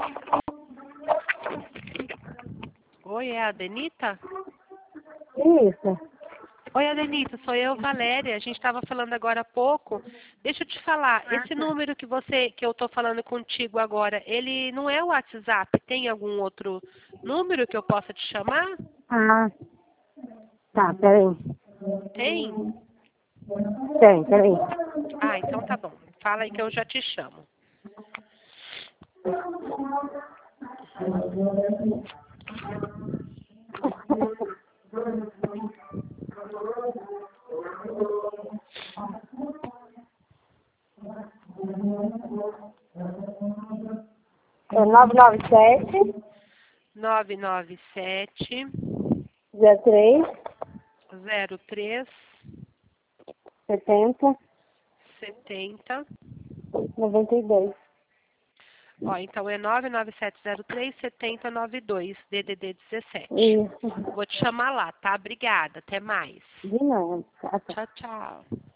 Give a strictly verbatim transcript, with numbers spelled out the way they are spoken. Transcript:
Oi, é a Denita? Isso. Oi, Adenita, sou eu, Valéria. A gente estava falando agora há pouco. Deixa eu te falar, Ah, esse tá. número que você, que eu estou falando contigo agora, ele não é o WhatsApp? Tem algum outro número que eu possa te chamar? Ah, tá, peraí. Tem? Tem, peraí. Ah, então tá bom. Fala aí que eu já te chamo. É nove nove sete, nove nove sete, zero três, zero três, setenta, setenta. noventa e dois. Ó, então é nove nove sete zero três, setenta noventa e dois, D D D dezessete. Isso. Vou te chamar lá, tá? Obrigada. Até mais. De nada. Tá, tá. Tchau, tchau.